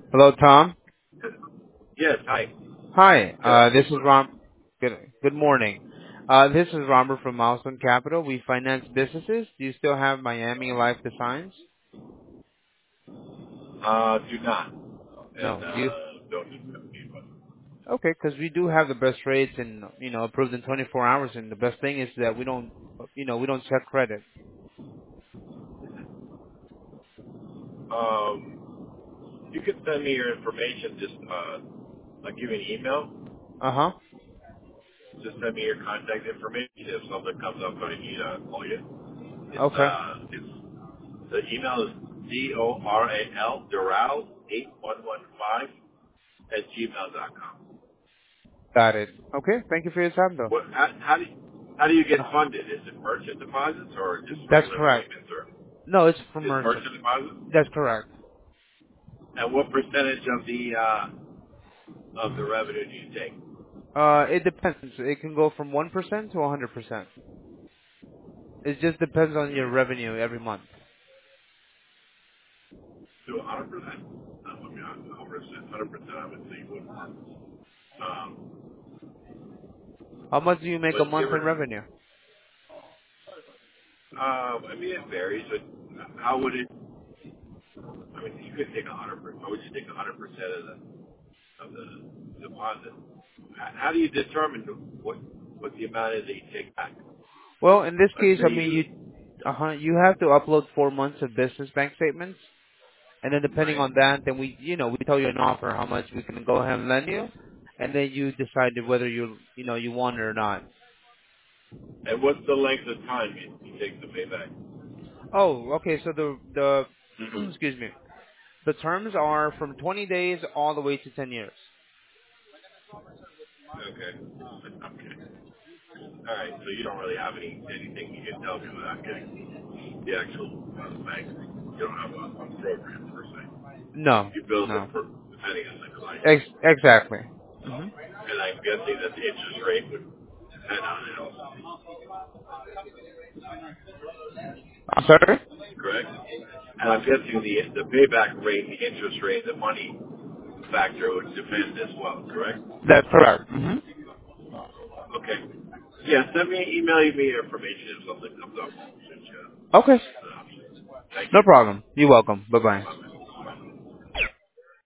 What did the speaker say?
Hello, Tom. Yes, hi. Hi, Good this is afternoon. Rom. Good morning. This is Robert from Milestone Capital. We finance businesses. Do you still have Miami Life Designs? Do not. And No. Do you? don't need to be, but Okay, because we do have the best rates and approved in 24 hours. And the best thing is that we don't check credit. you can send me your information. Just I'll give you an email. Uh huh. Just send me your contact information. If something comes up, I need to call you. Okay. It's the email is Doral 8115 at gmail.com. Got it. Okay. Thank you for your time, though. What? How do you get funded? Is it merchant deposits or just That's regular correct. payments, or No, it's for is merchant. merchant deposits? That's correct. And what percentage of the revenue do you take? It depends. It can go from 1% to 100%. It just depends on your revenue every month. To 100%? I mean, 100%, I would say you wouldn't work. Um, How much do you make but a you month in ever, revenue? I mean, it varies, but how would it, I mean, you could take 100%, how would you take 100% of the deposit? How do you determine what the amount is that you take back? Well, in this Let's case, say I mean, you, you have to upload 4 months of business bank statements, and then depending right? on that, then we tell you an offer how much we can go ahead and lend you, and then you decide whether you want it or not. And what's the length of time you take to pay back? Oh, okay. So the excuse me, the terms are from 20 days all the way to 10 years. Okay. Okay. All right. So you don't really have anything you can tell me without getting the actual bank. You don't have a program per se. No, You build it no, for depending on the client, exactly. Hmm. and I'm guessing that the interest rate would depend on it also. I'm sorry. Correct. And I'm guessing the payback rate, the interest rate, the money factor would depend as well. Correct. That's correct. Hmm. Okay. Yeah. Send me email me your information if something comes up. We'll shoot you Okay. an option. Thank No you. problem. You're welcome. Bye bye. Bye.